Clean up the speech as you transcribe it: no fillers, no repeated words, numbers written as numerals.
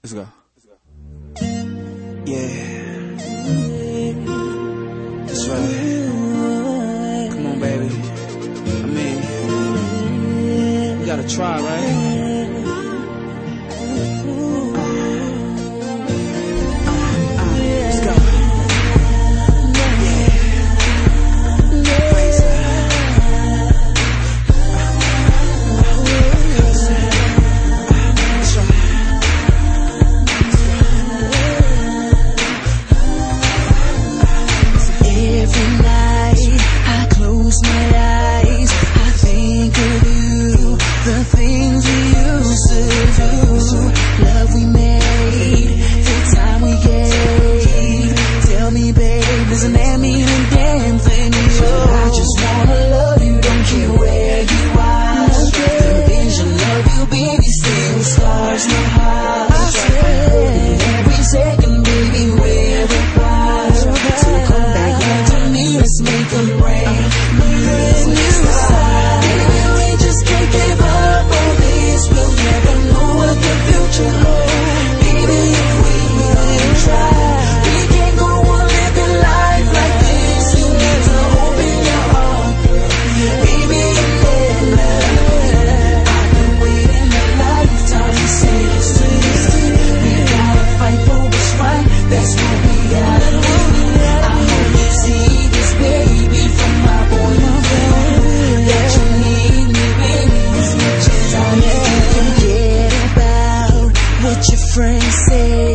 Let's go. Yeah. That's right. Come on, baby. I mean, you gotta try, right? Doesn't that mean a damn thing to you? I just wanna love you, don't care where you are. The vision of you, baby, still stars no hearts. Every second, baby, we're apart. So come back home to me, let's make a break. Baby, we just can't give up on this. We'll never know what the future holds. Baby, if we don't try, we can't go on living life like this. You need to open your heart, girl. Baby, you let love. I've been waiting a lifetime to say this to you. We gotta fight for what's right, that's what we gotta do. I hope you see this, baby, from my point of view, that you need me, baby, as much as I need. Forget about what your friends say.